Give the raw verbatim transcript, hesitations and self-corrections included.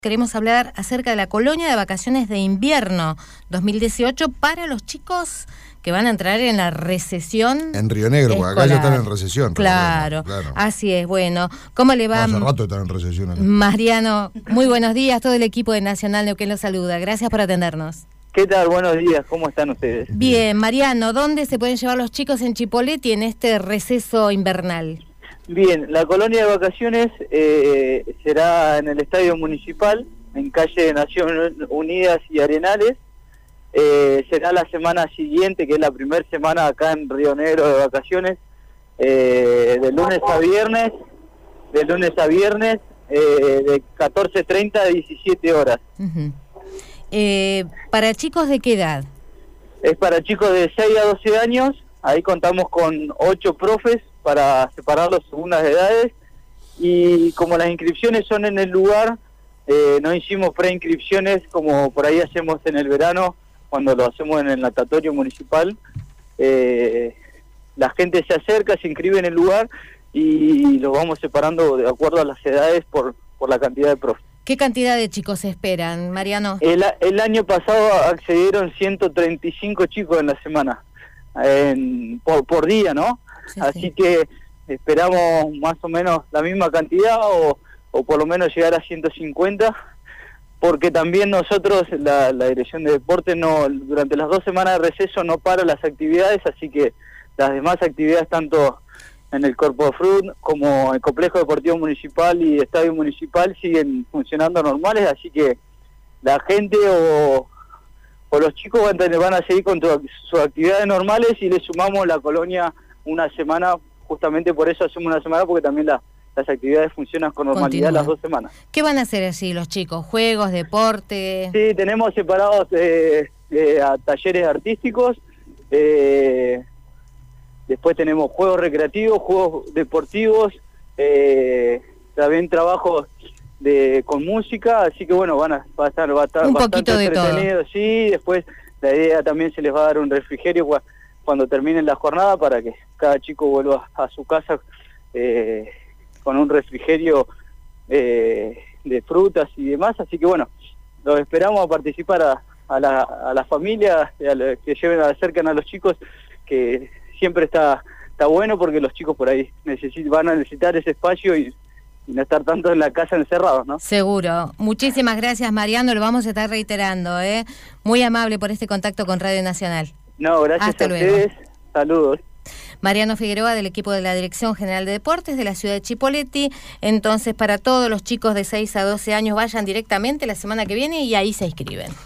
Queremos hablar acerca de la colonia de vacaciones de invierno dos mil dieciocho para los chicos que van a entrar en la recesión en Río Negro, porque acá ya están en recesión. Claro, claro, así es. Bueno, ¿cómo le va? No, hace rato están en recesión acá. Mariano, muy buenos días. Todo el equipo de Nacional Neuquén los saluda. Gracias por atendernos. ¿Qué tal? Buenos días. ¿Cómo están ustedes? Bien, Mariano, ¿dónde se pueden llevar los chicos en Chipoleti en este receso invernal? Bien, la colonia de vacaciones eh, será en el Estadio Municipal, en calle de Naciones Unidas y Arenales. Eh, será la semana siguiente, que es la primera semana acá en Río Negro de vacaciones, eh, de lunes a viernes, de lunes a viernes, eh, de catorce treinta a diecisiete horas. Uh-huh. eh, ¿Para chicos de qué edad? Es para chicos de seis a doce años. Ahí contamos con ocho profes para separarlos según las edades, y como las inscripciones son en el lugar, eh, no hicimos preinscripciones como por ahí hacemos en el verano cuando lo hacemos en el natatorio municipal. Eh, la gente se acerca, se inscribe en el lugar y los vamos separando de acuerdo a las edades por, por la cantidad de profes. ¿Qué cantidad de chicos esperan, Mariano? El, el año pasado accedieron ciento treinta y cinco chicos en la semana, en, por, por día, ¿no? Sí, Así sí. que esperamos más o menos la misma cantidad o, o por lo menos llegar a ciento cincuenta, porque también nosotros, la, la Dirección de Deportes, no, durante las dos semanas de receso no para las actividades, así que las demás actividades, tanto en el Corpo de Frut como el Complejo Deportivo Municipal y Estadio Municipal, siguen funcionando normales, así que la gente o... o los chicos van, van a seguir con tu, sus actividades normales, y le sumamos la colonia una semana, justamente por eso hacemos una semana, porque también la, las actividades funcionan con normalidad. Continúa. Las dos semanas. ¿Qué van a hacer así los chicos? ¿Juegos, deporte? Sí, tenemos separados eh, eh, a talleres artísticos, eh, después tenemos juegos recreativos, juegos deportivos, eh, también trabajos de con música, así que bueno, van a, va a estar, va a estar un bastante poquito de entretenido, todo. Sí, después la idea también se les va a dar un refrigerio cuando termine la jornada, para que cada chico vuelva a su casa eh, con un refrigerio eh, de frutas y demás, así que bueno, los esperamos a participar a, a la, a la familia, a la, que lleven, acercan a los chicos, que siempre está, está bueno, porque los chicos por ahí necesit, van a necesitar ese espacio y y no estar tanto en la casa encerrados, ¿no? Seguro. Muchísimas gracias, Mariano, lo vamos a estar reiterando, ¿eh? Muy amable por este contacto con Radio Nacional. No, gracias Hasta a luego. ustedes. Saludos. Mariano Figueroa, del equipo de la Dirección General de Deportes de la ciudad de Chipoleti. Entonces, para todos los chicos de seis a doce años, vayan directamente la semana que viene y ahí se inscriben.